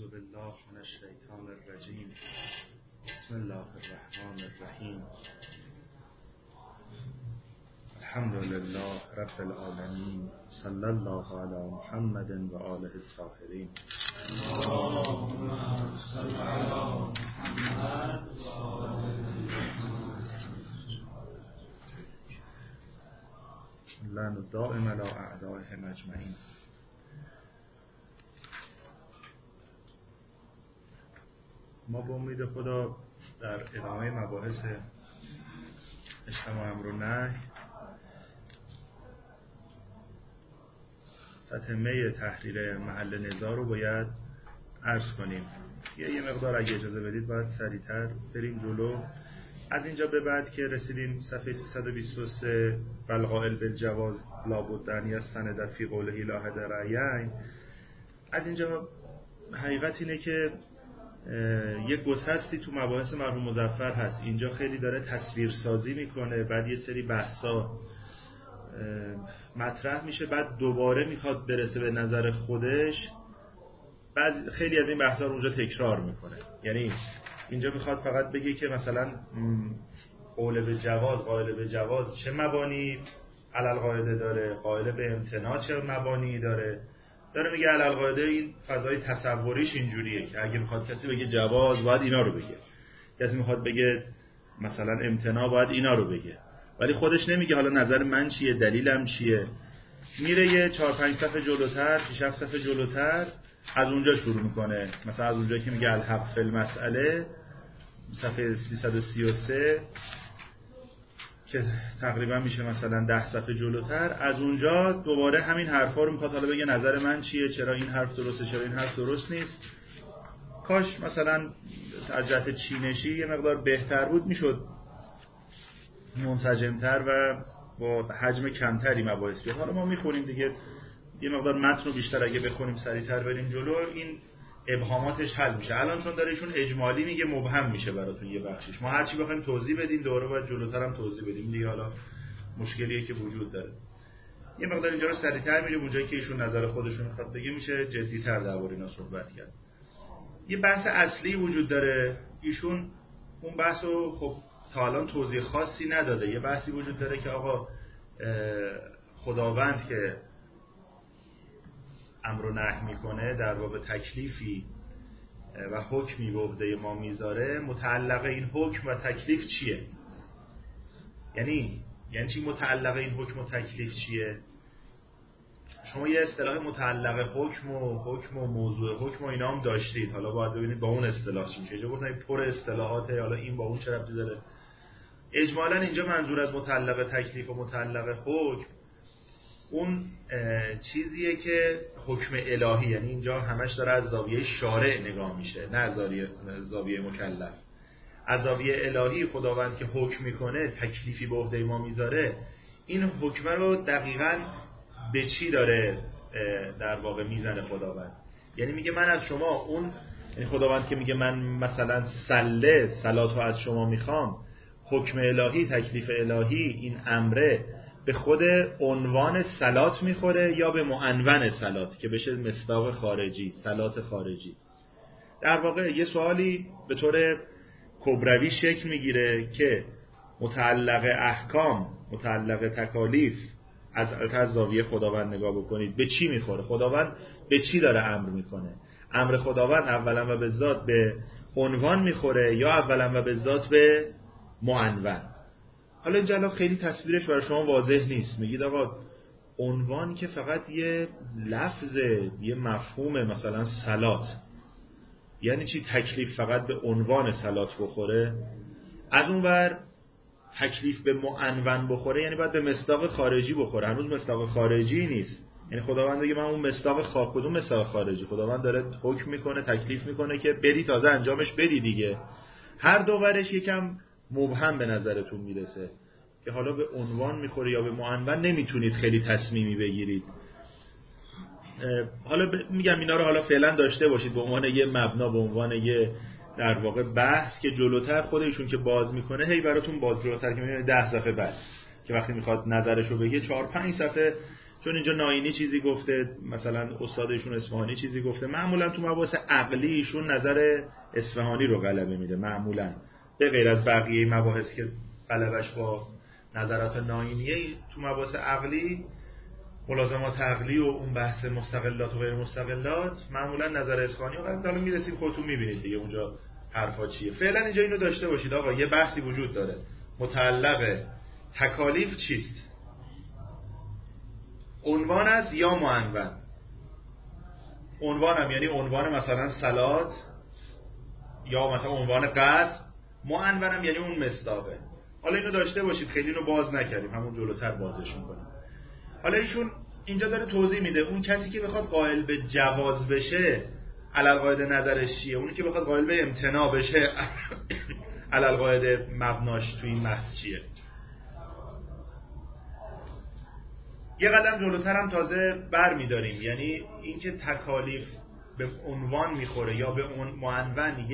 اعوذ بالله من الشیطان الرجیم. بسم الله الرحمن الرحیم. الحمد لله رب العالمین. صلی الله علی محمد و آله الطاهرین. اللهم صل علی محمد و آله لعن الدائم علی اعدائهم اجمعین. ما با امید خدا در ادامه مباحث اجتماع امر و نهی تتمه تحریر محل نزاع رو باید عرض کنیم. یه مقدار اگه اجازه بدید باید سریعتر بریم جلو. از اینجا به بعد که رسیدیم صفحه 323 والقائل بالجواز لابد ان یستند فی قوله لا حد رأیین، از اینجا حقیقت اینه که یک گسستی تو مباحث مرحوم مظفر هست. اینجا خیلی داره تصویرسازی میکنه، بعد یه سری بحثا مطرح میشه، بعد دوباره میخواد برسه به نظر خودش، بعد خیلی از این بحثا رو اونجا تکرار میکنه. یعنی اینجا میخواد فقط بگه که مثلا قول به جواز، قائل به جواز چه مبانی علل قاعده داره، قائل به امتناع چه مبانی داره میگه علل قاعده این فضای تصوریش اینجوریه که اگه میخواد کسی بگه جواز باید اینا رو بگه، کسی میخواد بگه مثلا امتناع باید اینا رو بگه، ولی خودش نمیگه حالا نظر من چیه، دلیلم چیه. میره یه 4-5 صفحه جلوتر، 6-7 صفحه جلوتر از اونجا شروع میکنه. مثلا از اونجا که میگه الحق فی المسئله صفحه 333 که تقریبا میشه مثلا 10 صفحه جلوتر، از اونجا دوباره همین حرفا رو میخواد حالا بگه نظر من چیه، چرا این حرف درسته، چرا این حرف درست نیست. کاش مثلا از جهت چینشی یه مقدار بهتر بود، میشد منسجمتر و با حجم کمتری مباحث بیاد. حالا ما میخونیم دیگه، یه مقدار متن رو بیشتر اگه بخونیم سریعتر بریم جلو، این ابهاماتش حل میشه. الان چون داره ایشون اجمالی میگه مبهم میشه براتون یه بخشش، ما هرچی بخوایم توضیح بدیم دوره باید جلوتر هم توضیح بدیم دیگه. حالا مشکلیه که وجود داره، یه مقدار اینجا رو سریعتر میریم اونجایی که ایشون نظر خودشون میخواد بگه میشه جدی‌تر درباره اینا صحبت کرد. یه بحث اصلی وجود داره، ایشون اون بحثو خب تا الان توضیح خاصی نداده. یه بحثی وجود داره که آقا خداوند که امر و نهی میکنه در واقع تکلیفی و حکمی به عهده ما میذاره، متعلق این حکم و تکلیف چیه؟ یعنی چی متعلق این حکم و تکلیف چیه؟ شما یه اصطلاح متعلق حکم و موضوع حکم و اینا هم داشتید، حالا باید ببینید با اون اصطلاح چی میشه. گفتن پر اصطلاحاته، حالا این با اون چه ربطی داره؟ اجمالاً اینجا منظور از متعلق تکلیف و متعلق حکم اون چیزیه که حکم الهی، یعنی اینجا همش داره از زاویه شارع نگاه میشه، نه از زاویه مکلف. از زاویه الهی خداوند که حکم میکنه، تکلیفی به عهده ما میذاره، این حکم رو دقیقاً به چی داره در واقع میزنه خداوند؟ یعنی میگه من از شما اون، یعنی خداوند که میگه من مثلا صلاتو از شما میخوام، حکم الهی، تکلیف الهی، این امره به خود عنوان صلات میخوره یا به معنون صلات که بشه مصداق خارجی، صلات خارجی؟ در واقع یه سوالی به طور کبروی شکل میگیره که متعلق احکام، متعلق تکالیف از زاویه خداوند نگاه بکنید به چی میخوره؟ خداوند به چی داره امر میکنه؟ امر خداوند اولا و به ذات به عنوان میخوره یا اولا و به ذات به معنون؟ حالا اینجا خیلی تصویرش برای شما واضح نیست. میگید آقا عنوان که فقط یه لفظه، یه مفهومه، مثلا صلات، یعنی چی تکلیف فقط به عنوان صلات بخوره؟ از اون ور تکلیف به معنون بخوره یعنی باید به مصداق خارجی بخوره. هنوز مصداق خارجی نیست. یعنی خداوند میگه من اون مصداق کدوم مصداق خارجی؟ خداوند داره حکم میکنه، تکلیف میکنه که بری تازه انجامش بدی دیگه. هر دو ورش یکم مبهم به نظرتون میرسه که حالا به عنوان میخوره یا به معنون، نمیتونید خیلی تصمیمی بگیرید. حالا میگم اینا رو حالا فعلا داشته باشید به عنوان یه مبنا، به عنوان یه در واقع بحث که جلوتر خودشون که باز میکنه هی براتون باز جلوتر که میبینید 10 صفحه بعد که وقتی میخواد نظرشو بگه 4-5 صفحه چون اینجا ناینی چیزی گفته، مثلا استادشون اصفهانی چیزی گفته، معمولا تو مباحث عقلی ایشون نظر اصفهانی رو غلبه میده معمولا، به غیر از بقیه مباحث که غلبش با نظرات ناینیه. تو مباحث عقلی، ملازمات عقلی و اون بحث مستقلات و غیر مستقلات، معمولا نظر اصفهانی رو حالا میرسیم خودتون میبینید دیگه اونجا حرفا چیه. فعلا اینجا اینو داشته باشید آقا، یه بحثی وجود داره، متعلق تکالیف چیست؟ عنوان است یا معنون؟ عنوانم یعنی عنوان مثلا صلات یا مثلا عنوان قصد، معنونم یعنی اون مصداقه. حالا اینو داشته باشید، خیلی اینو باز نکردیم، همون جلوتر بازش میکنیم. حالا ایشون اینجا داره توضیح میده اون کسی که بخواد قائل به جواز بشه علالقاعده نظرش چیه، اونی که بخواد قائل به امتناع بشه علالقاعده مبناش توی این بحث چیه. یه قدم جلوتر هم تازه بر میداریم، یعنی اینکه تکالیف به عنوان میخوره یا به معنون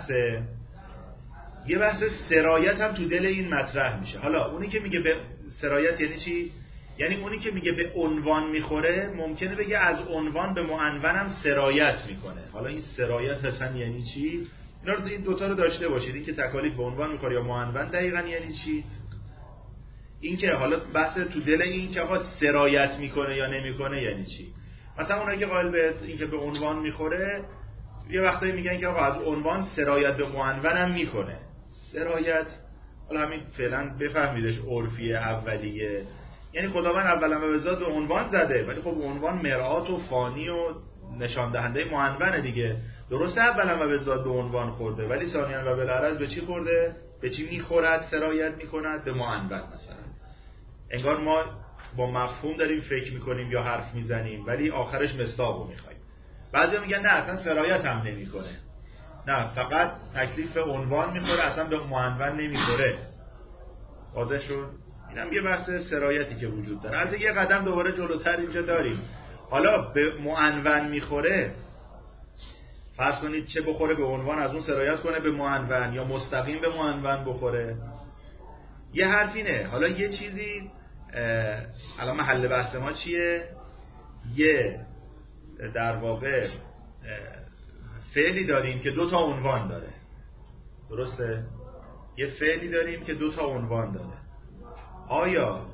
یه بحث سرایت هم تو دل این مطرح میشه. حالا اونی که میگه به سرایت یعنی چی؟ یعنی اونی که میگه به عنوان میخوره ممکنه بگه از عنوان به معنون هم سرایت میکنه. حالا این سرایت اصلا یعنی چی؟ این دوتا رو داشته باشید، این که تکالیف به عنوان میخوره یا معنون دقیقا یعنی چی؟ این که حالا بحث تو دل این که آقا سرایت میکنه یا نمیکنه یعنی چی. مثلا اونایی که قائل به این که به عنوان میخوره یه وقتایی میگن که آقا از عنوان سرایت به معنون هم میکنه. سرایت حالا همین فعلا بفهمیدش عرفی اولیه، یعنی خداوند اولا و به ذات به عنوان زده، ولی خب عنوان مرآت و فانی و نشان دهنده معنونه دیگه. درسته اولا و به ذات به عنوان خورده، ولی ثانیاً و بالعرض به چی خورده؟ به چی میخورد سرایت میکند؟ به معنون. مثلا انگار ما با مفهوم داریم فکر میکنیم یا حرف میزنیم، ولی آخرش مصداقو میخوایم. بعضیا میگن نه اصلا سرایت هم نمیکنه، نه فقط تکلیف عنوان میخوره، اصلا به معنون نمیخوره. واضح شد؟ اینم یه بحث سرایتی که وجود داره. البته یه قدم دوباره جلوتر اینجا داریم. حالا به معنون میخوره، فرض کنید چه بخوره به عنوان از اون سرایت کنه به معنون، یا مستقیم به معنون بخوره. یه حرف اینه، حالا یه چیزی الان محل بحث ما چیه؟ یه در واقع فعلی داریم که دو تا عنوان داره. درسته؟ یه فعلی داریم که دو تا عنوان داره. آیا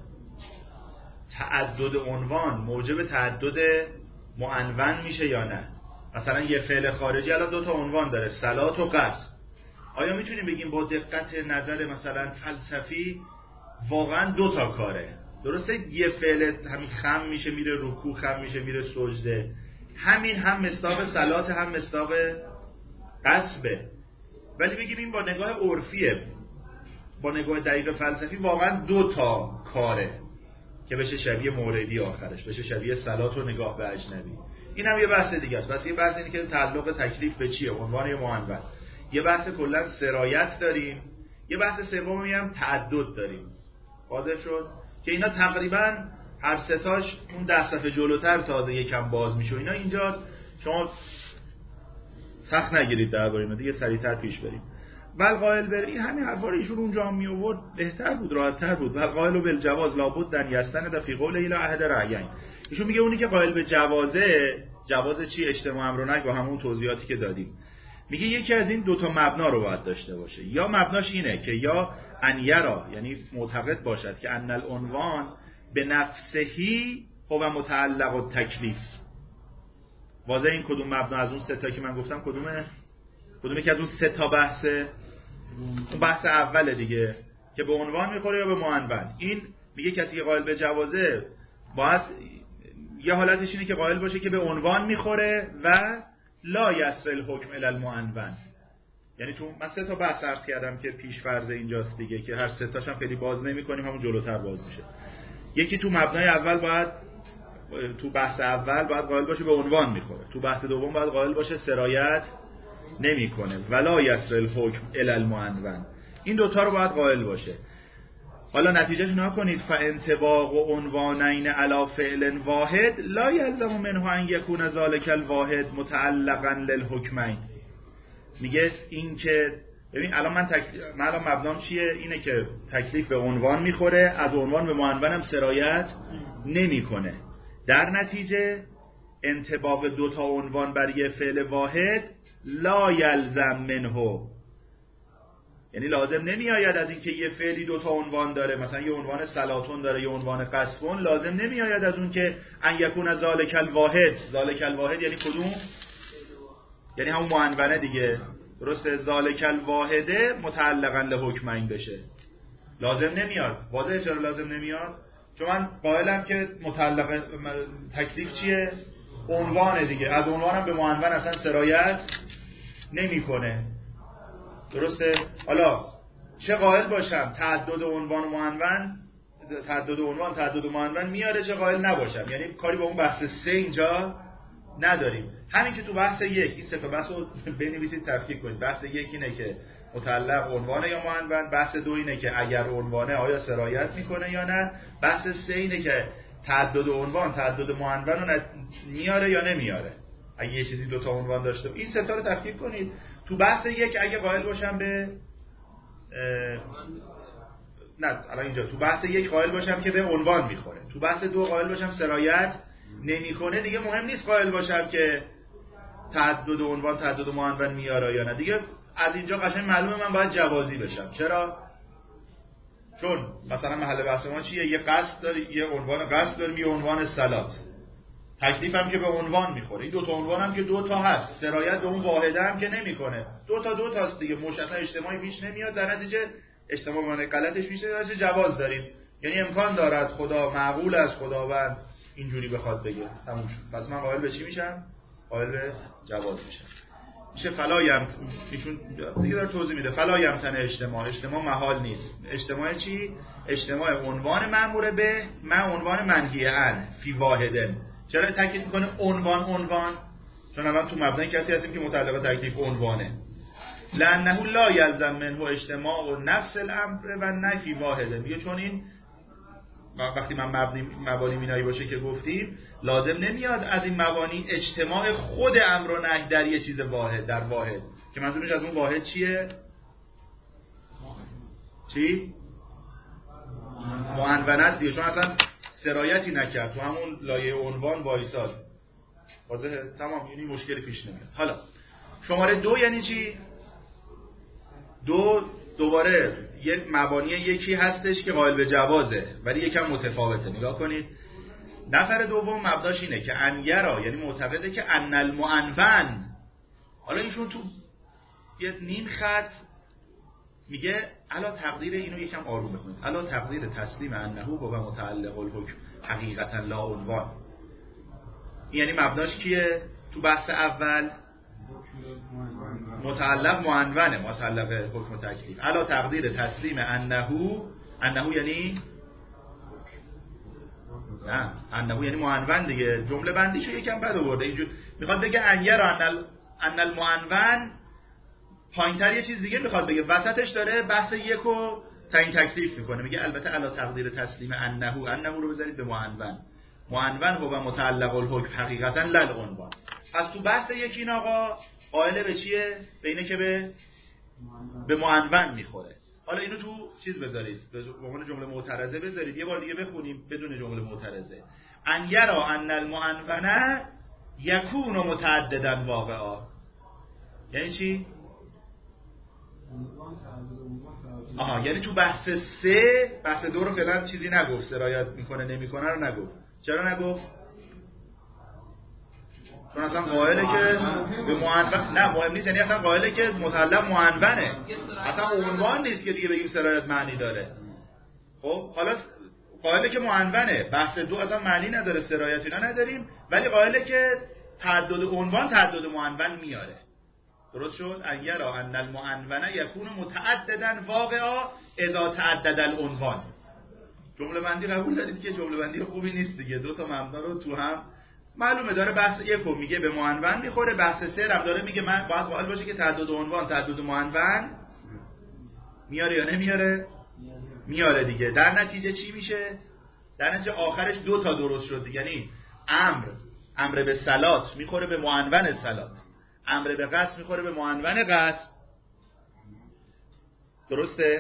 تعدد عنوان موجب تعدد معنون میشه یا نه؟ مثلا یه فعل خارجی الان دو تا عنوان داره، صلات و قصد. آیا میتونیم بگیم با دقت نظر مثلا فلسفی واقعا دو تا کاره؟ درسته یه فعل همین خم میشه میره رکوع، خم میشه میره سجده، همین هم مصداق صلات هم مصداق قصبه، ولی بگیم این با نگاه عرفیه، با نگاه دقیق فلسفی واقعا دو تا کاره که بشه شبیه موردی، آخرش بشه شبیه صلات و نگاه به اجنبی. این هم یه بحث دیگه است. بس یه بحث اینه که تعلق تکلیف به چیه، عنوان یا معنون. یه بحث کلا سرایت داریم، یه بحث سومی هم تعدد داریم. واضح شد که اینا تقریبا هر ستاش اون 10 صفحه جلوتر تازه یکم باز میشه. اینا اینجا شما سخت نگیرید درباره اینا دیگه، سریعتر پیش بریم. ول قائل بر این همین حرفا رو ایشون اونجا هم می آورد بهتر بود، راحت‌تر بود. ول قائل بالجواز لابد ان یستند فی قوله الی احد رأیین. ایشون میگه اونی که قائل به جواز چی؟ اجتماع امر و نهی، با همون توضیحاتی که دادیم. میگه یکی از این دو تا مبنا رو باید داشته باشه. یا مبناش اینه که یا ان یرا، یعنی معتقد باشد که ان العنوان به نفسهی هو متعلق التکلیف. واضح این کدوم مبنا از اون سه تا که من گفتم کدومه که از اون سه تا بحثه؟ اون بحث اوله دیگه که به عنوان میخوره یا به معنون. این میگه کسی که قائل به جوازه باید یه حالتش اینه که قائل باشه که به عنوان میخوره و لا یسر الحکم الی المعنون. یعنی تو من سه تا بحث عرض کردم که پیش فرض اینجاست دیگه، که هر سه تاشم خیلی باز نمی‌کنیم، همون جلوتر باز میشه. یکی تو مبنای اول باید، تو بحث اول باید قائل باشه به عنوان میخوره، تو بحث دوم باید قائل باشه سرایت نمیکنه ولا یسر الحکم الی المعنون. این دوتا رو باید قائل باشه. حالا نتیجهش نکنید فانطباق و عنوانین علی فعل واحد لا یلزم منه ان یکون ذلک الواحد متعلقا للحکمین. میگه این که ببین الان من الان مبنام چیه؟ اینه که تکلیف به عنوان میخوره، از عنوان به معنون هم سرایت نمیکنه. در نتیجه انطباق دو تا عنوان بر یه فعل واحد لا یلزم منه، یعنی لازم نمی آید از اینکه یه فعلی دو تا عنوان داره، مثلا یه عنوان صلاتون داره یه عنوان قصفون، لازم نمی آید از اون که ان یکون ذالک الواحد. ذالک الواحد یعنی کدوم؟ یعنی همون معنونه دیگه، درسته؟ ذالک الواحده متعلقا لحکمین بشه، لازم نمیاد. واضحه چرا لازم نمیاد؟ چون من قائلم که متعلق تکلیف چیه؟ عنوانه دیگه، از عنوانم به معنون اصلا سرایت نمیکنه، درسته؟ حالا چه قائل باشم تعدد عنوان و معنون، تعدد عنوان تعدد معنون میاره، چه قائل نباشم، یعنی کاری با اون بحث 3 اینجا نداریم. همین که تو بحث 1 این 3 تا بحث رو بنویسید تفکیک کنید. بحث 1 اینه که متعلق عنوانه یا معنون، بحث 2 اینه که اگر عنوانه آیا سرایت میکنه یا نه، بحث 3 اینه که تعدد عنوان تعدد معنون رو میاره یا نمیاره اگه یه چیزی دو تا عنوان داشته. این 3 تا رو تفکیک کنید. تو بحث 1 اگه قائل باشم به نه الان اینجا تو بحث 1 قائل باشم که به عنوان میخوره، تو بحث 2 قائل باشم سرایت نمیکنه، دیگه مهم نیست قائل باشم که تعدد عنوان تعدد معنون میاره یا نه، دیگه از اینجا قشنگ معلومه من باید جوازی بشم. چرا؟ چون مثلا محل بحث ما چیه؟ یه قصد داری، یه عنوان قصد داریم، یه عنوان صلات، تکلیف هم که به عنوان میخوره، این 2 تا عنوان هم که 2 تا هست، سرایت به اون واحده هم که نمیکنه، 2 تاست دیگه، مشخصا اجتماعی پیش نمیاد، در نتیجه اجتماع معنی غلطش پیش نمیاد، در نتیجه جواز داریم، یعنی امکان دارد خدا معقول از خداوند اینجوری بخواد بگه، تموم شد. پس من قائل به چی میشم؟ قائل به جواز میشم. میشه فلایم ایشون دیگه داره توضیح میده، فلایم تن اجتماع محال نیست. اجتماع چی؟ اجتماع عنوان مأمور به عنوان منهی عن فی واحدن. چرا تاکید میکنه عنوان؟ چون الان تو مبنای کسی هستیم که متعلق تکلیف عنوانه. لانه لا یلزم منه اجتماع و نفس الامر و نفی واحده. میگه چون این وقتی من مبانی مینایی باشه که گفتیم لازم نمیاد از این مبانی اجتماع خود امر و نهی در یه چیز واحد، در واحد، که منظورش از اون واحد چیه؟ چی؟ معنون است دیگه، چون اصلا سرایتی نکرد تو همون لایه عنوان وایساد. واضحه؟ تمام، یعنی مشکلی پیش نمیاد. حالا شماره 2 یعنی چی؟ 2 دوباره یک مبانی یکی هستش که قائل به جوازه ولی یکم متفاوته. نگاه کنید، نفر دوم مبداش اینه که انیرا، یعنی معتقده که ان المعنون، حالا ایشون تو یه نیم خط میگه الا تقدیر، اینو یکم آروم بخونید، الا تقدیر تسلیم انه و متعلق الحکم حقیقتا لا عنوان. یعنی مبناش کیه؟ تو بحث اول متعلق معنونه، متعلق حکم تکلیف. الا تقدیر تسلیم انه یعنی نه، انه یعنی معنون دیگه، جمله بندیشو یکم بد آورده. اینجور میخواد بگه انیر ان المعنون، پایینتر یه چیز دیگه میخواد بگه، وسطش داره بحث 1 رو تعیین تکلیف میکنه. میگه البته الا تقدیر تسلیم انه رو بذارید به معنون و متعلق الحکم حقیقتا لا عنوان. پس تو بحث 1 این آقا قائل به چیه؟ به اینه که به معنون میخوره. حالا اینو تو چیز بذارید، به عنوان جمله معترضه بذارید، یه بار دیگه بخونیم بدون جمله معترضه. ان یرا ان المعنون یکون متعددا واقعا. یعنی چی؟ یعنی تو بحث 3 بحث 2 رو فعلا چیزی نگفت، سرایت میکنه نمیکنه رو نگفت. چرا نگفت؟ چون اصلا قائله که به معنون، نه مهم نیست، یعنی اصلا قائله که متعلق معنونه، اصلا عنوان نیست که دیگه بگیم سرایت معنی داره. خب حالا قائله که معنونه، بحث 2 اصلا معنی نداره، سرایت اینا نداریم، ولی قائله که تعدد عنوان تعدد معنون میاره. درست شد؟ ان یرا ان المعنون یکون متعددا واقعا اذا تعدد العنوان. جمله بندی قبول دارید که جمله بندی خوبی نیست دیگه، 2 تا مبنا رو تو هم معلومه داره. بحث 1 میگه به معنون میخوره، بحث 3 هم داره میگه من باید قائل باشه که تعدد عنوان تعدد معنون میاره یا نمیاره؟ میاره دیگه. در نتیجه چی میشه؟ در نتیجه آخرش 2 تا درست شد، یعنی امر به صلات میخوره به معنون صلات، امر به قصد میخوره به معنون قصد. درسته؟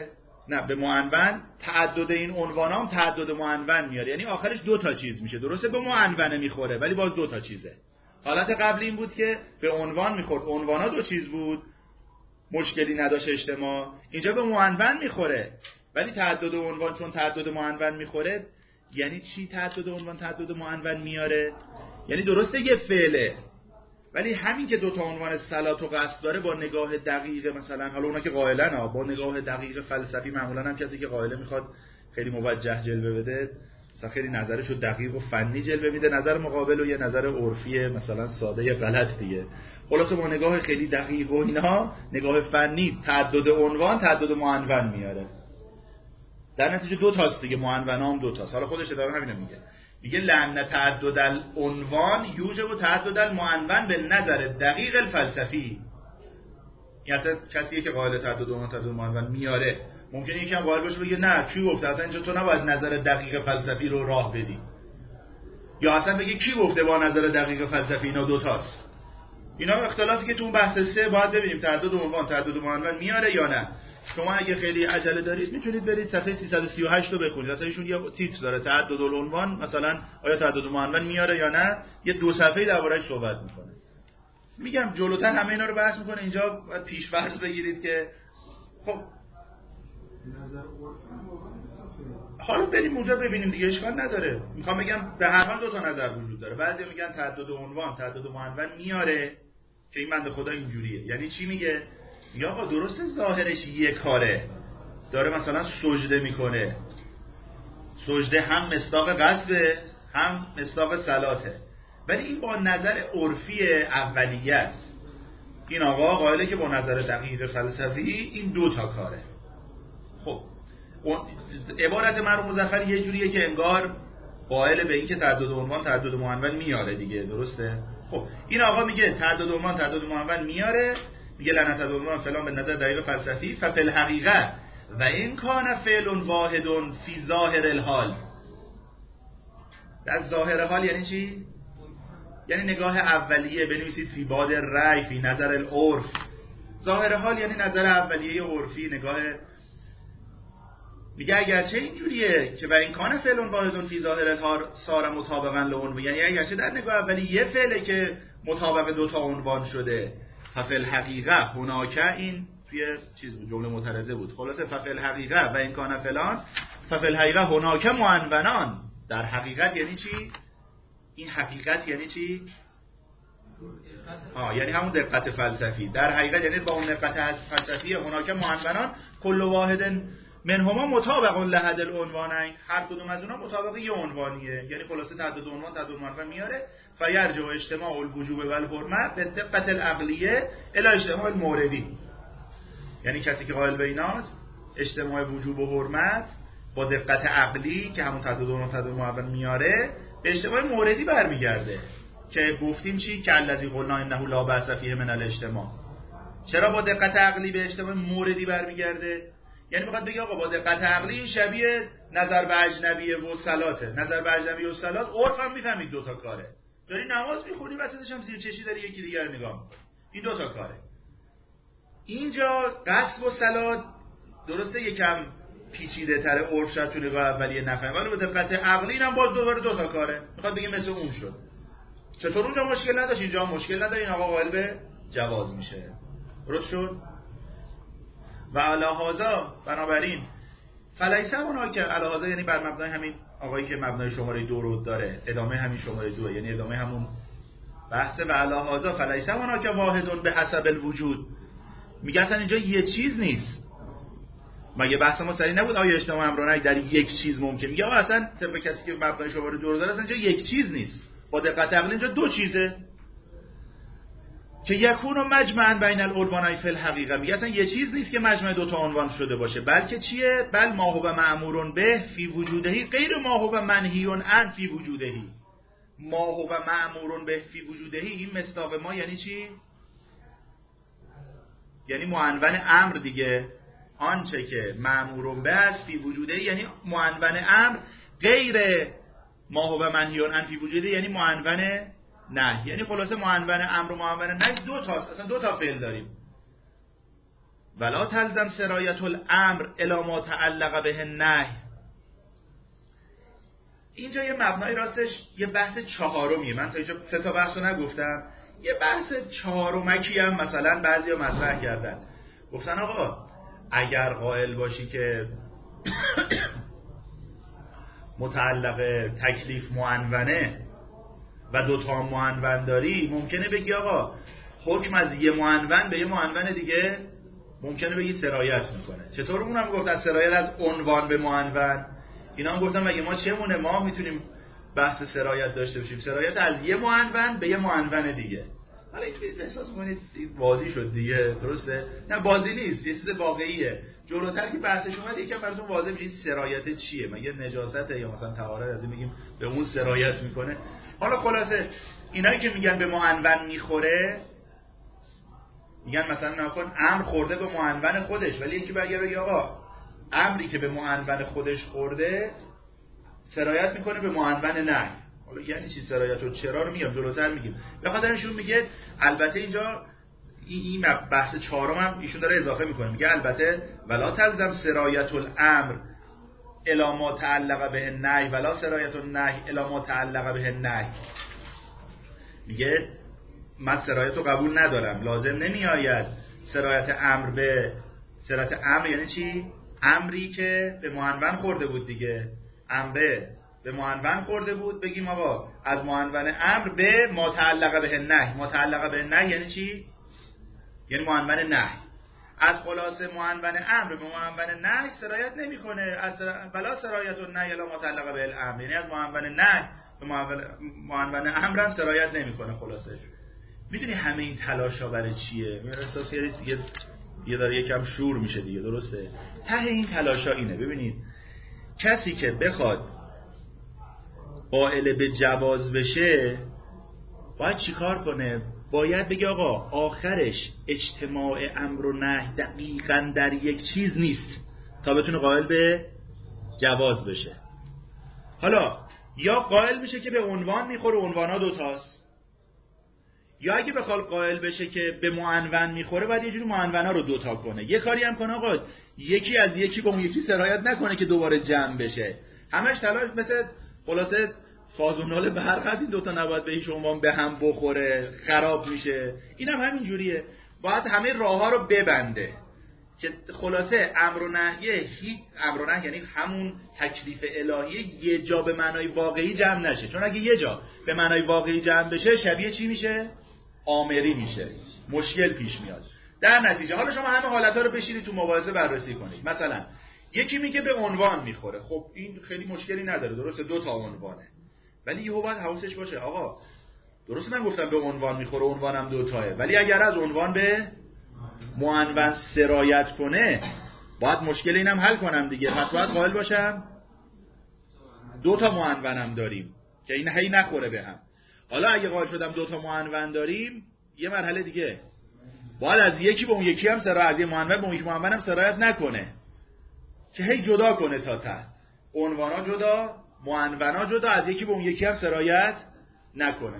نه به معنون تعدد این عنوان هم تعدد معنون میاره، یعنی آخرش دو تا چیز میشه. درسته به معنونه میخوره ولی باز دو تا چیزه. حالت قبلی این بود که به عنوان میخورد، عنوانا دو چیز بود، مشکلی نداشت اجتماع. اینجا به معنون میخوره ولی تعدد عنوان چون تعدد معنون میخوره. یعنی چی تعدد عنوان تعدد معنون میاره؟ یعنی درسته یه فعله ولی همین که دوتا عنوان صلات و قصد داره با نگاه دقیق، مثلا حالا اونا که قائلن ها، با نگاه دقیق فلسفی، معمولا هم کسی که قائله میخواد خیلی موجه جلوه بده، مثلا خیلی نظرشو دقیق و فنی جلوه میده، نظر مقابل و یه نظر عرفی مثلا ساده یا غلط دیگه. خلاصه با نگاه خیلی دقیق و اینا، نگاه فنی، تعدد عنوان تعدد معنون میاره. در نتیجه دو تاست دیگه، معنون هم دو تاست. حالا خودش ادامه همینو میگه لأن تعدد العنوان یوجب تعدد المعنون به نظر دقیق الفلسفی. یعنی کسی که قائل تعدد عنوان تعدد معنون میاره ممکنه یکم قائل باشه بگه نه کی گفته اصلا اینجا تو نباید نظر دقیق فلسفی رو راه بدی، یا اصلا بگه کی گفته با نظر دقیق فلسفی اینا دو تاست. اینا اختلافی که تو اون بحث 3 باید ببینیم تعدد عنوان تعدد معنون میاره یا نه. شما اگه خیلی عجله دارید میتونید برید صفحه 338 رو بخونید، اصلا ایشون یه تیتر داره تعدد العنوان، مثلا آیا تعدد معنون میاره یا نه، یه 2 صفحه‌ای درباره‌اش صحبت میکنه. میگم جلوتر همه اینا رو بحث میکنه، اینجا باید پیش‌فرض بگیرید که خب حالا بریم اونجا ببینیم دیگه، اشکال نداره. میخوام بگم به هر حال 2 تا نظر وجود داره. بعضی میگن تعدد عنوان تعدد معنون میاره که این بنده خدا اینجوریه. یعنی چی میگه؟ یا آقا درسته ظاهرش یه کاره، داره مثلا سجده میکنه، سجده هم مصداق قصده هم مصداق صلاته، ولی این با نظر عرفی اولیه است. این آقا قائله که با نظر دقیق فلسفی این 2 تا کاره. خب عبارت مرحوم مظفر یه جوریه که انگار قائل به این که تعدد عنوان تعدد معنون میاره دیگه، درسته؟ خب این آقا میگه تعدد عنوان تعدد معنون میاره، میگه لعنت تعدد عنوان فلان به نظر دقیق فلسفی ففی الحقیقه و این کان فعل واحد فی ظاهر الحال. در ظاهر حال یعنی چی؟ یعنی نگاه اولیه، بنویسید فی باد رأی فی نظر العرف. ظاهر حال یعنی نظر اولیه عرفی، نگاه. میگه اگرچه اینجوریه که و این کان فعل واحد فی ظاهر الحال صار مطابقا لعنوان، یعنی اگرچه در نگاه اولیه یه فعله که مطابق 2 تا عنوان شده، ففی الحقیقه هناکه، این توی چیز بود، جمله معترضه بود. خلاصه ففی الحقیقه و این کان فلان ففی الحقیقه هناکه معنونان. در حقیقت یعنی چی؟ این حقیقت یعنی چی؟ یعنی همون دقت فلسفی. در حقیقت یعنی با اون دقت فلسفی هناکه معنونان کل واحد منهما مطابق لحد العنوانین، هر کدوم از اونها مطابق یه عنوانیه. یعنی خلاصه تعدد عنوان تعدد معنون میاره. فیرجع اجتماع الوجوب و الحرمت به دقت العقلیه الی اجتماع الموردی. یعنی کسی که قائل به ایناست اجتماع وجوب و حرمت با دقت عقلی که همون تعدد عنوان تعدد معنون میاره به اجتماع موردی برمیگرده که گفتیم چی؟ که الذی قلنا انه لا باس فیه من الاجتماع. چرا با دقت عقلی به اجتماع موردی برمیگرده؟ یعنی میخواد بگه آقا با دقت عقلی شبیه نظر به اجنبی و صلاته. نظر به اجنبی و صلات عرف هم میفهمید 2 تا کاره. داری نماز میخونی وسطش هم زیر چشی داری یکی دیگر نگاه میکنی، این 2 تا کاره. اینجا قصد و صلات درسته یکم پیچیده تره، عرف شاید تو نگاه اولیه نفهمه، ولی با دقت عقلی اینم باز دوباره 2 تا کاره. میخواد بگه مثل اون شد. چطور اونجا مشکل نداشت اینجا مشکل نداره، این آقا قائل به جواز میشه. درست شد؟ و علی هذا بنابراین فلیس هناک، علی هذا یعنی بر مبنای همین آقایی که مبنای شماره 2 رو داره، ادامه همین شماره 2 یعنی ادامه همون بحث. و علی هذا فلیس هناک واحد به حسب الوجود. میگه اصلا اینجا یه چیز نیست. مگه بحث ما سری نبود آیا اجتماع امرانه در یک چیز ممکن؟ میگه آقا اصلا طبق کسی که مبنای شماره 2 رو داره اصلا اینجا یک چیز نیست، با دقت عقلی اینجا 2 چیزه که یکون و مجمعا بین العنوانین فی الحقیقه. میگه اصلا یه چیز نیست که مجمع 2 تا عنوان شده باشه، بلکه چیه؟ بل ما هو مأمور به فی وجودهی غیر ما هو منهی عن فی وجودهی. ما هو مأمور به فی وجودهی این مصداق ما یعنی چی؟ یعنی معنون امر دیگه. آنچه که مأمور به است فی وجودهی یعنی معنون امر، غیر ما هو منهی عن فی وجودهی یعنی معنون نه. یعنی خلاصه معنون امر و معنون نه 2 تاست، اصلا 2 تا فعل داریم. ولا تلزم سرایت الامر الی ما تعلق به النهی. اینجا یه مبنای راستش یه بحث چهارمیه. من تا اینجا 3 تا بحث رو نگفتم، یه بحث چهارمکی هم مثلا بعضیا مطرح کردن، گفتن آقا اگر قائل باشی که متعلق تکلیف معنونه و 2 تا معنون داری، ممکنه بگی آقا حکم از یه معنون به یه معنون دیگه ممکنه بگی سرایت میکنه. چطور اونم گفت از سرایت از عنوان به معنون؟ اینا هم گفتم مگه ما چمونه، ما میتونیم بحث سرایت داشته باشیم، سرایت از یه معنون به یه معنون دیگه. حالا این احساس می‌کنید بازی شد دیگه، درسته؟ نه بازی نیست، یه چیز واقعیه. جلوتر که بحثش اومد یکم براتون واضح میشه سرایت چیه، مگه نجاسته یا مثلا طهارت، از این میگیم به اون سرایت میکنه. حالا خلاصه اینایی که میگن به معنون میخوره، میگن مثلا نکن امر خورده به معنون خودش، ولی یکی برگه بگه آقا امری که به معنون خودش خورده سرایت میکنه به معنون نه. حالا یعنی چی سرایت و چرا رو میام جلوتر میگیم. به خاطر ایشون میگه البته اینجا این بحث چهارم هم ایشون داره اضافه میکنه، میگه البته ولا تلزم سرایت الامر الی ما تعلق به النهی ولا سرایت النهی الی ما تعلق به النهی. میگه من سرایت رو قبول ندارم، لازم نمیآید سرایت امر به سرایت امر یعنی چی؟ امری که به معنون خورده بود دیگه، امر به معنون خورده بود، بگیم آقا از معنون امر به ما تعلق به النهی. ما تعلق به النهی یعنی چی؟ یعنی معنون نهی. از خلاصه معنون امر به معنون نهی سرایت نمیکنه. از بلا سرایت النهی الی ما تعلق به الامر، یعنی از معنون نهی به معنون امر هم سرایت نمیکنه. خلاصه میدونی همه این تلاشا برای چیه؟ من احساس یه داره یکم شور میشه دیگه، درسته؟ ته این تلاشا اینه. ببینید کسی که بخواد قائل به جواز بشه باید چیکار کنه؟ باید بگه آقا آخرش اجتماع امر و نهی دقیقاً در یک چیز نیست تا بتونه قائل به جواز بشه. حالا یا قائل میشه که به عنوان میخوره، عنوانا 2 تاست، یا اگه بخواد قائل بشه که به معنون میخوره باید یه جوری معنونا رو 2 تا کنه. یه کاری هم کنه آقا یکی از یکی با اون یکی سرایت نکنه که دوباره جمع بشه. همش تلاش مثل خلاصه فازونال برق هست، این 2 تا نباید به هیچ عنوان به هم بخوره، خراب میشه. اینم همین جوریه، باید همه راه‌ها رو ببنده که خلاصه امر و نهی هیچ امر و نهی یعنی همون تکلیف الهی یه جا به معنای واقعی جمع نشه. چون اگه یه جا به معنای واقعی جمع بشه شبیه چی میشه؟ آمری میشه، مشکل پیش میاد. در نتیجه حالا شما همه حالت‌ها رو بشینید تو مباحثه بررسی کنید. مثلا یکی میگه به عنوان میخوره، خب این خیلی مشکلی نداره، درسته 2 تا عنوانه، ولی یهو باید حواسش باشه آقا درسته من گفتم به عنوان میخوره، عنوانم 2 تاه، ولی اگر از عنوان به معنون سرایت کنه باید مشکل اینم حل کنم دیگه. پس باید قائل باشم 2 تا معنونم داریم که این هی نخوره به هم. حالا اگه قائل شدم 2 تا معنون داریم، یه مرحله دیگه باید از یکی به اون یکی هم سرایت، از یه معنون به اون یکی معنون هم سرایت نکنه که هی جدا کنه تا ته، عنوانا جدا معنونا جدا، از یکی به اون یکی هم سرایت نکنه.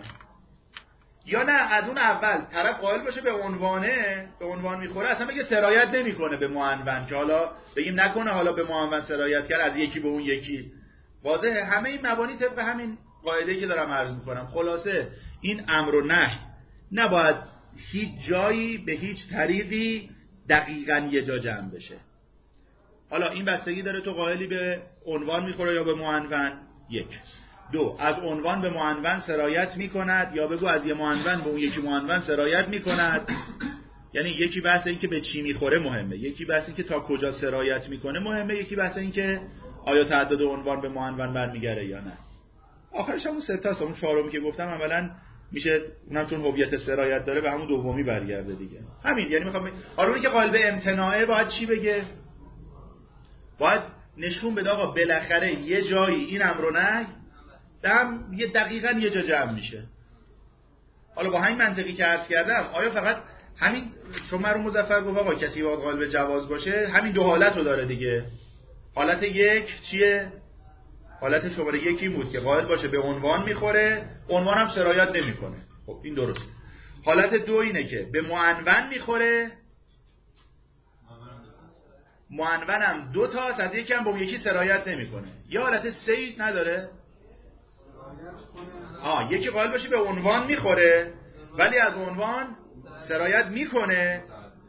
یا نه از اون اول طرف قائل باشه به عنوانه، به عنوان میخوره، اصلا بگه سرایت نمیکنه به معنون، که حالا بگیم نکنه حالا به معنون سرایت کرد از یکی به اون یکی. واضحه همه این مبانی طبق همین قاعده‌ای که دارم عرض میکنم. خلاصه این امر و نهی نباید هیچ جایی به هیچ طریقی دقیقاً یه جا جمع بشه. حالا این بستگی داره تو قائلی به عنوان میخوره یا به معنون. 1 2 از عنوان به معنون سرایت میکند، یا بگو از یه معنون به اون یکی معنون سرایت میکند. یعنی یکی بحث این که به چی میخوره مهمه، یکی بحث این که تا کجا سرایت میکنه مهمه، یکی بحث این که آیا تعدد عنوان به معنون برمیگره یا نه. آخرش همون 3 تاست. اون 4می که گفتم اولا میشه اونم چون هویت سرایت داره به همون دومی برگرده دیگه. همین یعنی میخوام حالا اونی که قائل به امتناعه باید چی بگه؟ باید نشون بده آقا بالاخره یه جایی این امر و نهی هم یه دقیقاً یه جا جمع میشه. حالا با همین منطقی که عرض کردم آیا فقط همین چون مرحوم مظفر گفت آقا کسی باید قائل به جواز باشه، همین 2 حالت رو داره دیگه. حالت 1 چیه؟ حالت شماره 1 این بود که قائل باشه به عنوان میخوره، عنوان هم سرایت نمیکنه. خب این درسته. حالت 2 اینه که به معنون میخوره، معنونم دو تا از یکی هم با یکی سرایت نمیکنه. یه حالت سه نداره؟ یکی قائل باشه به عنوان میخوره ولی از عنوان سرایت میکنه،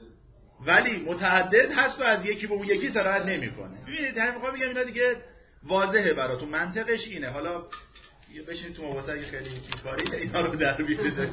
ولی متعدد هست و از یکی به اون یکی سرایت نمیکنه. ببینید همین میخوام بگم اینا دیگه واضحه براتون، منطقش اینه. حالا بشین تو مباحثه اگه خیلی کاری اینا رو در بیارید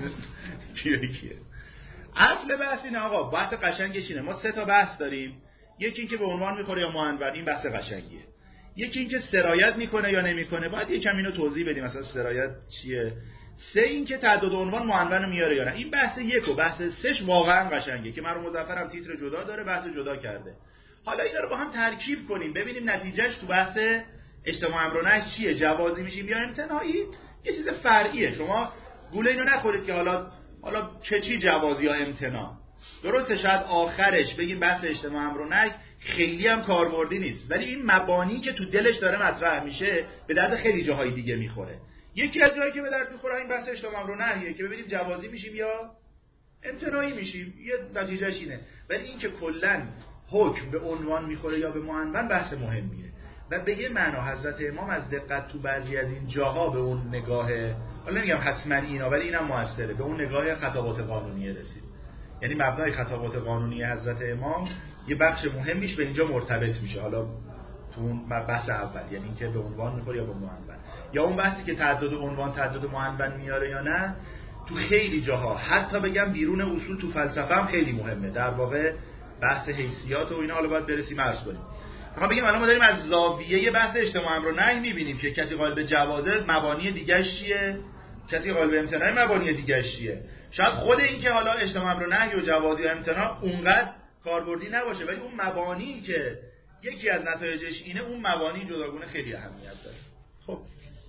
کیه. اصل بحث اینه آقا، بحث قشنگش اینه. ما سه تا بحث داریم، یکی این که به عنوان میخوره یا معنون، این بحث قشنگیه. یکی این که سرایت میکنه یا نمیکنه، باید یکم اینو توضیح بدیم مثلا سرایت چیه. سه این که تعدد عنوان معنون میاره یا نه. این بحث یک و بحث سهش واقعا قشنگه که مرحوم مظفر هم تیتر جدا داره، بحث جدا کرده. حالا اینا رو با هم ترکیب کنیم ببینیم نتیجهش تو بحث اجتماع امر و نهی چیه، جوازی میشیم یا امتناعی. یه چیز فرعیه، شما گوله اینو نخورید که حالا چی جوازی یا امتناع. درسته شاید آخرش بگیم بحث اجتماع امر و نهی خیلی هم کاربردی نیست، ولی این مبانی که تو دلش داره مطرح میشه به درد خیلی جاهای دیگه میخوره. یکی از جایی که به درد میخوره این بحث اجتماع امر و نهیه که ببینیم جوازی میشیم یا امتناعی میشیم، یه نتیجهش اینه. ولی این که کلا حکم به عنوان میخوره یا به معنون بحث مهمیه. و به یه معنا حضرت امام از دقت تو بعضی از این جاها به اون نگاه، حالا نمیگم حتما اینا ولی اینم موثره، به اون نگاه خطابات قانونیه رسید. یعنی مبنای خطابات قانونی حضرت امام یه بخش مهمیش به اینجا مرتبط میشه. حالا تو اون بحث اول، یعنی اینکه به عنوان میخوره یا به معنون، یا اون بحثی که تعدد عنوان تعدد معنون میاره یا نه، تو خیلی جاها حتی بگم بیرون اصول تو فلسفه هم خیلی مهمه. در واقع بحث حیثیات و اینا حالا باید برسیم عرض کنیم. میخوام بگم الان ما داریم از زاویه بحث اجتماع امر و نهی میبینیم که کسی قائل به جوازه مبانی دیگه‌اش چیه، کسی قائل به امتناع مبانی دیگه‌اش چیه. شاید خود این که حالا اجتماع امر و نهی و جوازی و امتناع اونقدر کاربردی نباشه، ولی اون مبانی که یکی از نتایجش اینه، اون مبانی جداگونه خیلی اهمیت داره. خب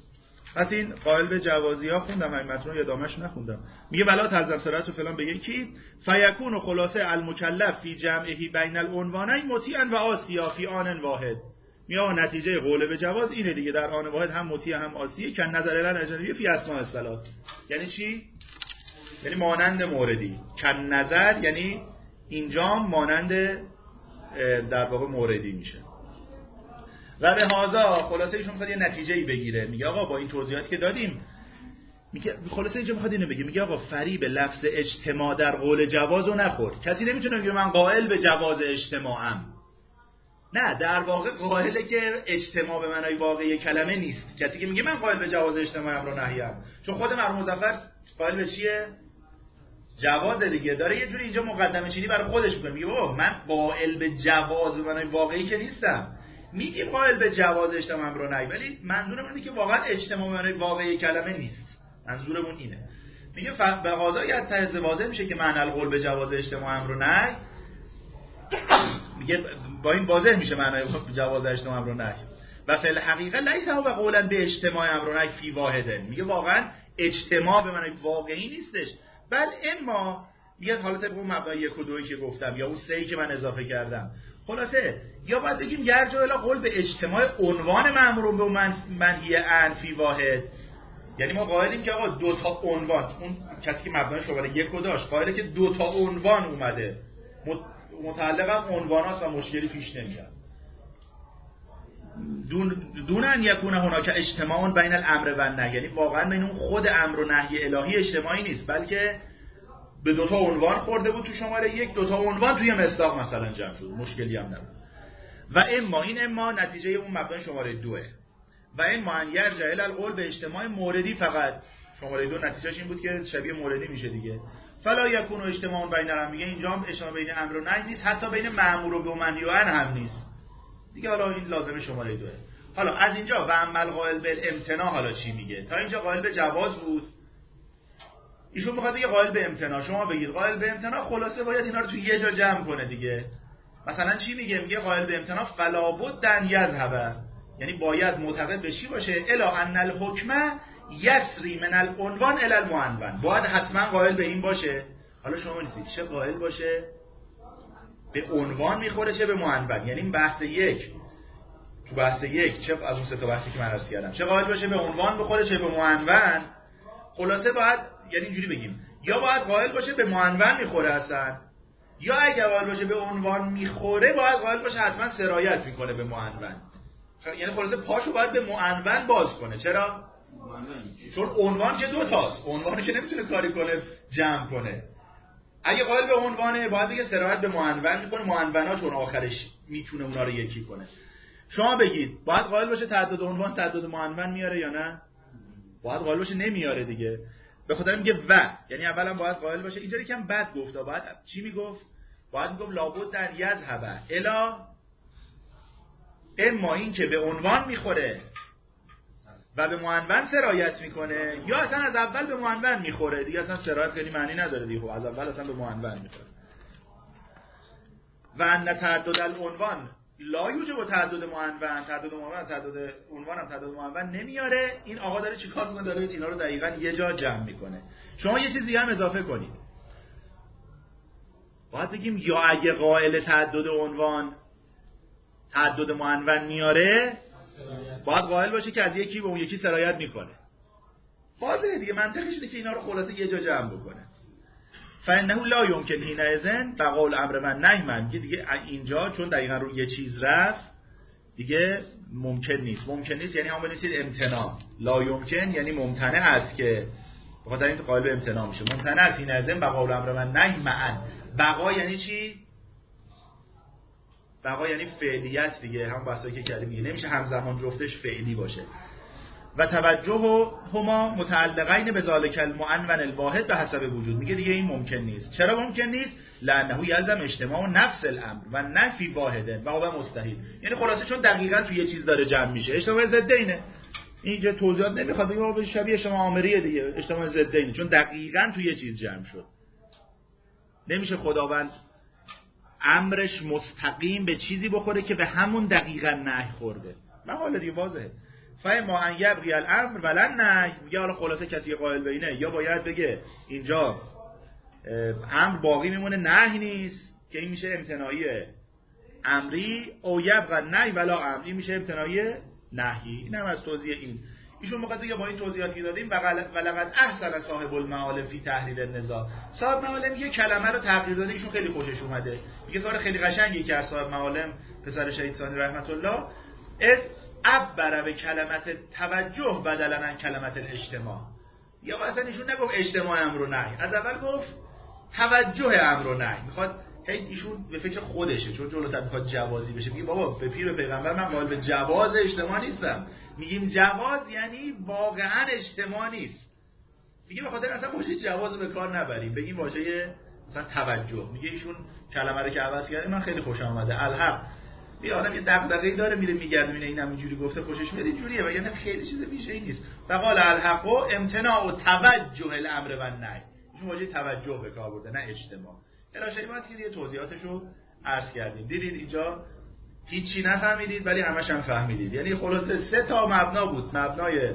پس این قائل به جوازی ها خوندم، همین متن رو ادامهش نخوندم. میگه ولا تلزم صرت و فلان، بگه کی فیکون و خلاصه المکلف فی جمعه بین العنوانین مطیعا و آسیا فی آن واحد. میگه نتیجه قول به جواز اینه دیگه، در آن واحد هم مطیع هم آسیه. کن نظر الان اجنبی فی اسماء الصلات. یعنی چی؟ یعنی مانند موردی. کن نظر یعنی اینجا مانند در واقع موردی میشه. و به هازا خلاصه ایشون میخواد یه نتیجه‌ای بگیره. میگه آقا با این توضیحاتی که دادیم، میگه خلاصه اینجا میخواد اینو بگه، میگه آقا فریب لفظ اجتماع در قول جوازو نخور. کسی نمیتونه بگه من قائل به جواز اجتماعم. نه، در واقع قائله که اجتماع به معنای واقعی کلمه نیست. کسی که میگه من قائل به جواز اجتماعم رو نهیم، چون خود مرحوم مظفر قائل به چیه؟ جواز دیگه. داره یه جوری اینجا مقدمه چینی برای خودش میکنه، میگه بابا من قائل به جواز به معنای واقعی که نیستم. میگیم قائل به جواز اجتماع امر و نهی، ولی منظورمون اینه که واقعا اجتماع به معنای واقعی کلمه نیست. منظورمون اینه. میگه به قاضی اتحز واضح میشه که معنی القول به جواز اجتماع امر و نهی، میگه با این واضح میشه معنی جواز اجتماع امر و نهی. و فی الحقیقه لیس هو قولا به اجتماع امر و نهی فی واحد. میگه واقعا اجتماع به معنای واقعی نیستش، بل اما میگه حالا طبق اون مبنای 1 و 2 که گفتم یا اون 3 که من اضافه کردم، خلاصه یا باید بگیم یرجع الی قول به اجتماع عنوان مأمور به منهی عن فی واحد. یعنی ما قائلیم که آقا دو تا عنوان، اون کسی که مبنای شماره 1 رو داشت قائله که دو تا عنوان اومده، متعلق هم عنوانات و مشکلی پیش نمیاد. دون ان یکون هناک اجتماع بین الامر و النهی، یعنی واقعا بین اون خود امر و نهی الهی اجتماعی نیست، بلکه به دو تا عنوان خورده بود تو شماره 1، دو تا عنوان توی مصداق مثلا جمع شد، مشکلی هم نبود. و اما این اما نتیجه اون مبنای شماره 2 و اما ان یرجع الی القول به اجتماع موردی فقط. شماره 2 نتیجهش این بود که شبیه موردی میشه دیگه. فلا یکون اجتماع بین الامر، میگه اینجا هم اجتماع بین امر و نهی نیست، حتی بین مأمور و منهی و عن هم نیست دیگه. حالا این لازمه شماره 2. حالا از اینجا و عمل قائل به امتناع حالا چی میگه؟ تا اینجا قائل به جواز بود، ایشون میخواد بگه قائل به امتناع. شما بگید قائل به امتناع، خلاصه باید اینا رو تو یه جا جمع کنه دیگه. مثلا چی میگه؟ میگه قائل به امتناع فلا بد ان یذهب، یعنی باید معتقد به چی باشه؟ الا ان الحکم یسری من العنوان الی المعنون، باید حتما قائل به این باشه. حالا شما نیستید چه قائل باشه؟ به عنوان میخوره چه به معنون. یعنی بحث 1 تو بحث 1 چه از اون سه تا بحثی که من عرض کردم، چه قائل باشه به عنوان بخوره چه به معنون. خلاصه باید یعنی اینجوری بگیم، یا باید قائل باشه به معنون میخوره اصلا، یا اگه قائل باشه به عنوان میخوره باید قائل باشه حتما سرایت میکنه به معنون. یعنی خلاصه پاشو باید به معنون باز کنه. چرا؟ چون عنوان که دو تاست، عنوانی که نمیتونه کاری کنه جمع کنه. اگه قائل به عنوانه باید بگه سرایت به معنون میکنه، معنونا چون آخرش میتونه اونا رو یکی کنه. شما بگید باید قائل باشه تعدد عنوان تعدد معنون میاره یا نه؟ باید قائل باشه نمیاره دیگه. به خاطر میگه و، یعنی اولا باید قائل باشه. اینجا یکم بد گفته. باید چی میگفت؟ باید میگفت لابد در یذهب الا، اما این که به عنوان میخوره و به معنون سرایت میکنه، یا اصلا از اول به معنون میخوره دیگه، اصلا سرایت خیلی معنی نداره دیگه، خب از اول اصلا به معنون میخوره. و ان تعدد العنوان لا یوجب تعدد معنون، تعدد معنون تعدد عنوان هم تعدد معنون نمیاره. این آقا داره چیکار میکنه؟ داره اینا رو دقیقاً یه جا جمع میکنه. شما یه چیز دیگه هم اضافه کنید. باید بگیم یا اگه قائل تعدد عنوان تعدد معنون میاره، باید قائل باشه که از یکی به اون یکی سرایت میکنه. واضحه دیگه، منطقش اینه که اینا رو خلاصه یه جا جمع بکنه. فانه لا یمکن حینئذ بقاء الامر و نهی، من دیگه اینجا چون دقیقاً رو یه چیز رفت دیگه ممکن نیست. ممکن نیست یعنی هم بنویسید امتناع. لا یمکن یعنی ممتنع است، که بخاطر این قائل به امتناع میشه. ممتنع است حینئذ بقاء الامر و نهی معا. بقا یعنی چی؟ بقا یعنی فعلیت دیگه، هم بحثایی که کردیم دیگه. نمیشه همزمان جفتش فعلی باشه. و توجه هما متعلقین به ذالک المعنون الواحد به حسب وجود. میگه دیگه این ممکن نیست. چرا ممکن نیست؟ لانه یلزم اجتماع نفس الامر و نفی واحد و هو مستحیل. یعنی خلاصه چون دقیقاً تو یه چیز داره جمع میشه. اجتماع ضدینه. اینجا توضیحات نمیخواد، بگم آقا شبیه اجتماع آمریه دیگه. اجتماع ضدینه چون دقیقاً تو یه چیز جمع شد. نمیشه خداوند امرش مستقیم به چیزی بخوره که به همون دقیقاً نهی خورده. مقاله دیگه واضحه. فما ان یبغی الامر ولن نهی. میگه حالا خلاصه کسی قائل به اینه، یا باید بگه اینجا امر باقی میمونه نهی نیست که این میشه امتناعی امری، او یبغی نهی ولا امری میشه امتناعی نهی. اینم از توضیح این. ایشون موقع دیگه با این توضیحاتی دادیم ولقد احسن صاحب المعالم فی تحریر النزاع. صاحب معالم یه کلمه رو تغییر داده، ایشون خیلی خوشش اومده. میگه کار خیلی قشنگی که از صاحب معالم پسر شهید ثانی رحمت الله از عبر به کلمت توجه بدلا عن کلمت الاجتماع. یا اصلا ایشون نگفت اجتماع امر و نهی، از اول گفت توجه امر و نهی. میخواد ایشون به فکر خودشه، چون جلوتر میخواد جوازی بشه. میگه بابا به پیر و پیغمبر من قائل به جواز اجتماع نیستم. میگیم جواز یعنی واقعا اجتماع نیست. میگه به خاطر اصلا واژه جواز رو به کار نبریم، بگیم واژه مثلا توجه. میگه ایشون کلمه رو که عوض کرده من خیلی خوشم اومده. الحق یه آدم یه دغدغه‌ای داره میره میگرده میبینه اینم اینجوری گفته خوشش میاد اینجوریه، وگرنه خیلی چیز ویژه‌ای نیست. فقال الحق و امتناع و توجه الامر و نهی. ایشون واژه توجه به کار برده نه اجتماع. الهی ما دیگه توضیحاتشو عرض کردیم. دیدید اینجا هیچی نفهمیدید ولی همش هم فهمیدید. یعنی خلاصه 3 تا مبنا بود. مبنای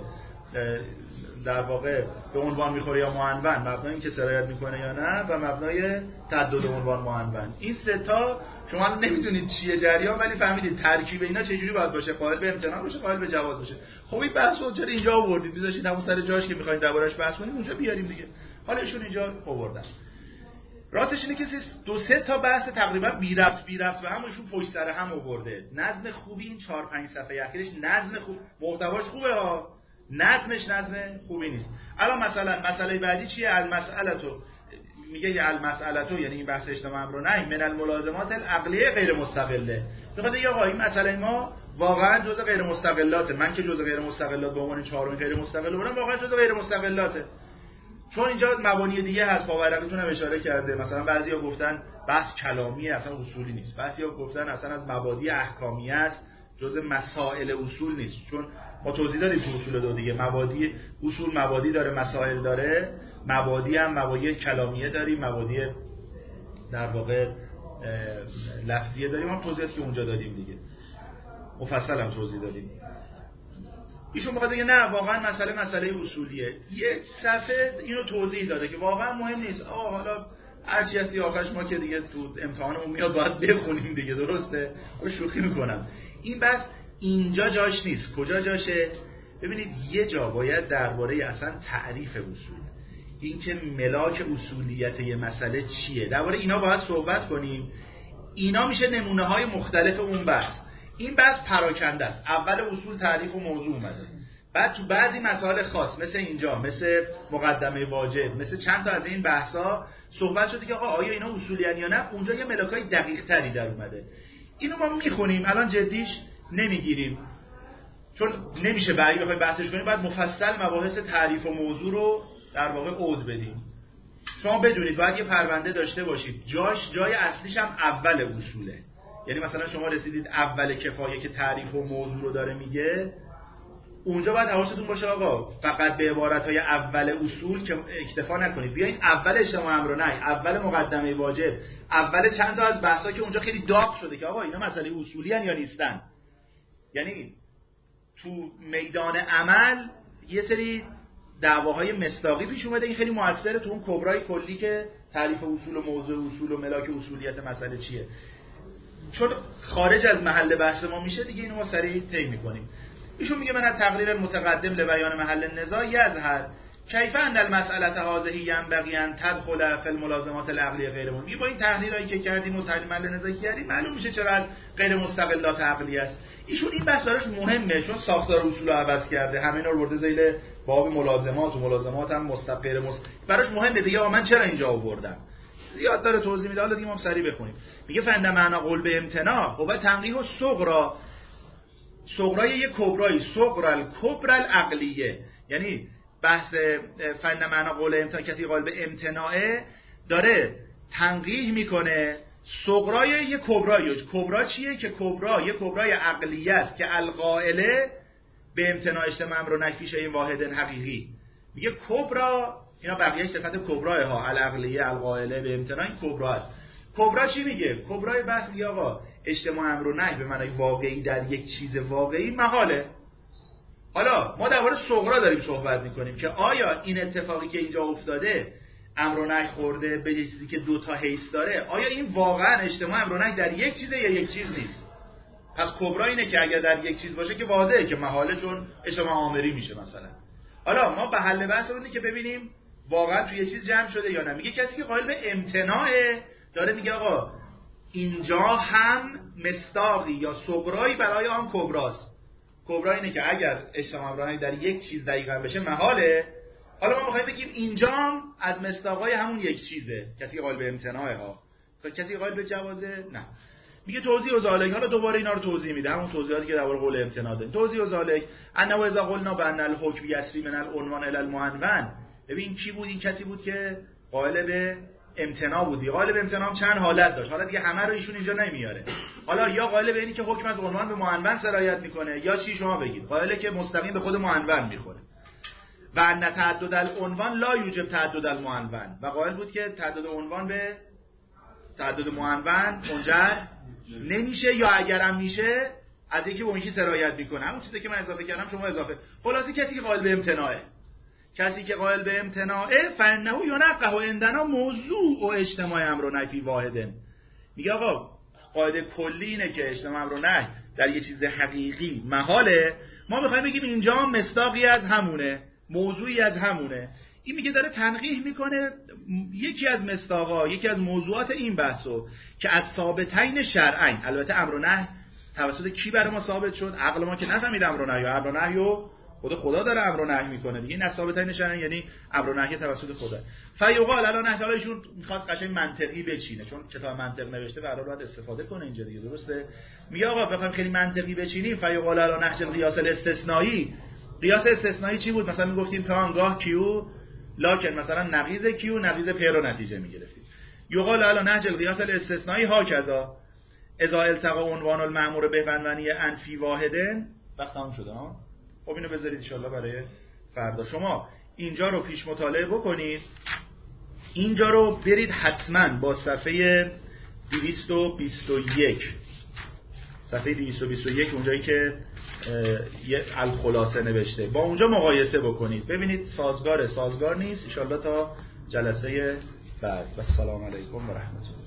در واقع به عنوان میخوره یا معنون، مبنای این که سرایت میکنه یا نه، و مبنای تعدد عنوان معنون. این 3 تا شما نمیدونید چیه جریان، ولی فهمیدید ترکیب اینا چجوری باید باشه. قائل به امتناع باشه، قائل به جواز باشه. خب این بحثو چرا اینجا آوردید؟ میذاشید همون سر جاش که میخواین دربارش بحث کنیم اونجا بیاریم دیگه. حالا ایشون اینجا آوردن. راستش اینه که 2-3 تا بحث تقریبا بی ربط و همشون پشت سر هم آورده. نظم خوبی این 4-5 صفحه اخیرش نظم خوب، محتواش خوبه ها، نظمش نظم خوبی نیست. الان مثلا مسئله بعدی چیه؟ المسئله‌تو میگه المسئله‌تو یعنی این بحث اجتماع امر و نهی من الملازمات العقلیه غیر مستقله. میگه دیگه آقا این مسئله ما واقعا جزء غیر مستقلاته. من که جزء غیر مستقلات به عنوان 4 غیر مستقل بودم، واقعا جزء غیر مستقلاته. چون اینجا مبانی دیگه هست، پاورقیتون هم اشاره کرده. مثلا بعضیا گفتن بحث کلامیه اصلا اصولی نیست، بعضیا گفتن اصلا از مبادی احکامیه است، جزء مسائل اصول نیست. چون ما توضیح دادیم تو اصول دو دیگه، مبادی اصول مبادی داره، مسائل داره، مبادی هم مبادی کلامیه داریم، مبادی در واقع لفظیه داریم. هم توضیحاتی که اونجا دادیم دیگه مفصل هم توضیح دادیم. ایشون میخواد بگه نه واقعا مسئله اصولیه. یک صفحه اینو توضیح داده که واقعا مهم نیست. حالا هرچی هستی آخرش ما که دیگه تو امتحانمون میاد باید بخونیم دیگه، درسته؟ شوخی میکنم. این بس اینجا جاش نیست. کجا جاشه؟ ببینید یه جا باید درباره اصلا تعریف اصول، اینکه ملاک اصولیت یه مسئله چیه. درباره اینا باید صحبت کنیم. اینا میشه نمونه های مختلف اون بحث. این بحث پراکنده است. اول اصول تعریف و موضوع اومده، بعد تو بعضی مسائل خاص مثل اینجا، مثل مقدمه واجب، مثل چند تا از این بحثا صحبت شده که آقا آیا اینا اصولیان یا نه. اونجا یه ملاکای دقیق تری در اومده. اینو ما میخونیم، الان جدیش نمیگیریم چون نمیشه بعدی بخوای بحثش کنیم. بعد مفصل مباحث تعریف و موضوع رو در واقع عود بدیم. شما بدونید باید یه پرونده داشته باشید، جای اصلیش هم اول اصوله. یعنی مثلا شما رسیدید اول کفایه که تعریف و موضوع رو داره میگه، اونجا باید حواستون باشه آقا فقط به عبارت‌های اول اصول که اکتفا نکنید، بیاین اول اجتماع امر و نهی، اول مقدمه واجب، اول چند تا از بحثا که اونجا خیلی داغ شده که آقا اینا مسئله اصولی ان یا نیستن. یعنی تو میدان عمل یه سری دعواهای مصداقی پیش اومده. این خیلی موثره تو اون کبرای کلی که تعریف اصول و موضوع اصول و ملاک اصولیت مسئله چیه. چون خارج از محل بحث ما میشه دیگه، اینو ما سریع طی می‌کنیم. ایشون میگه من از تقریر المتقدم لبیان محل النزاع یظهر کیف ان المساله هذه ينبغي ان تدخل في الملازمات العقلیه غیر ممکن. با این تحلیلایی که کردیم و تحلیل محل نزاع کردیم معلوم میشه چرا از غیر مستقلات عقلی است. ایشون این بحث براش مهمه چون ساختار اصول رو عوض کرده، همه اینا رو برده ذیل باب ملازمات و ملازمات هم مستقل براش مهمه دیگه. من چرا اینجا آوردم زیاد داره توضیح میده. حالا دیگه ما سریع بخونیم. میگه فند معنا قول به امتناع و تنقیح و صغرا، صغرای یک کبرایی، صغر الکبر العقلیه. یعنی بحث فند معنا قول امتناع، کسی قائل به امتناعه داره تنقیح میکنه صغرای یک کبرایی. کبرا چیه؟ که کبرا یک کبرای عقلیه است که القائله به امتناع اجتماع امر و نهی فی شیء واحد حقیقی. میگه کبرا، اینا بقیه صفت کبراه ها، العقلیه القائله به امتناع، این کبرا است. کبرا چی میگه؟ کبرای بحث میگه آقا اجتماع امر و نهی به معنای واقعی در یک چیز واقعی محاله. حالا ما درباره صغرا داریم صحبت میکنیم که آیا این اتفاقی که اینجا افتاده امر و نهی خورده به یه چیزی که دو تا حیث داره، آیا این واقعا اجتماع امر و نهی در یک چیزه یا یک چیز نیست؟ پس کبرا اینه که اگر در یک چیز باشه که واضحه که محاله، چون اجتماع آمری میشه مثلا. حالا ما به حل بحث اینه که ببینیم واقعا توی یه چیز جمع شده یا نه. میگه کسی که قائل به امتناعه داره میگه آقا اینجا هم مصداقی یا صغرایی برای آن کبراست. کبرا اینه که اگر اجتماع امر و نهی در یک چیز دقیقاً بشه محاله. حالا ما میخوایم بگیم اینجا هم از مصداقای همون یک چیزه، کسی قائل به امتناعه ها. کسی قائل به جوازه نه. میگه توضیح و ذالک، حالا دوباره اینا رو توضیح میده، همون توضیحاتی که درباره قول امتناع دادیم. توضیح و ذالک انه اذا قلنا بان الحکم یسری من العنوان الی المعنون. ببین کی بود؟ این کسی بود که قائل به امتناع بودی. قائل به امتناع چند حالت داشت، حالا دیگه همه رو ایشون اینجا نمیاره. حالا یا قائل به اینی که حکم از عنوان به معنون سرایت میکنه، یا چی شما بگید قائله که مستقیم به خود معنون میخوره. و ان تعدد العنوان لا یوجب تعدد المعنون، و قائل بود که تعدد عنوان به تعدد معنون منجر نمیشه، یا اگرم میشه از یکی به اون یکی سرایت میکنه. همون چیزی که من اضافه کردم شما اضافه. خلاصه کسی که قائل به امتناعه، کسی که قائل به امتناعه فانه ینقح عندنا موضوع و اجتماع امر و نهی فی واحد. میگه آقا قاعده کلی اینه که اجتماع امر و نهی در یه چیز حقیقی محاله. ما میخوایم بگیم اینجا مصداقی از همونه، موضوعی از همونه. این میگه داره تنقیح میکنه یکی از مصداقا، یکی از موضوعات این بحثو که از ثابتین شرعین. البته امر و نهی توسط کی برای ما ثابت شد؟ عقل ما که نفهمید امر و نهی، امر و نهی و خدا داره امر و نهی میکنه دیگه. این از ثابتین شرعین یعنی امر و نهی توسط خدا. فیقال الان احتمالشون میخواد قشنگ منطقی بچینه، چون کتاب منطق نوشته به هر حال باید استفاده کنه اینجا دیگه، درسته؟ میگه آقا بخوایم خیلی منطقی بچینیم فیقال الان نهج القیاس الاستثنایی. قیاس استثنایی چی بود؟ مثلا میگفتیم کانگاه کیو لکن مثلا نقیض کیو نقیض پر رو نتیجه میگرفتیم. یقال الان نهج القیاس الاستثنایی هاکذا اذا التقى عنوان المأمور به عنوانی انفی واحدن. وقت تموم شده ها. خب اینو بذارید ان شاءالله برای فردا. شما اینجا رو پیش مطالعه بکنید، اینجا رو برید حتما با صفحه 221 صفحه 221 اونجایی که یه الخلاصه نوشته با اونجا مقایسه بکنید ببینید سازگار نیست. ان شاءالله تا جلسه بعد. و السلام علیکم و رحمت الله.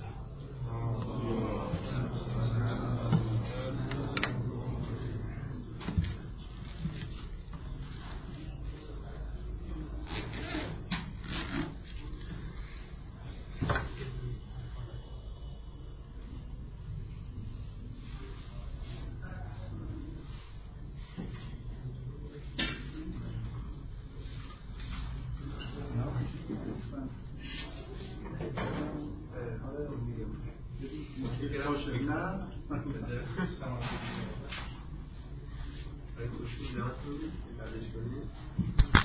نه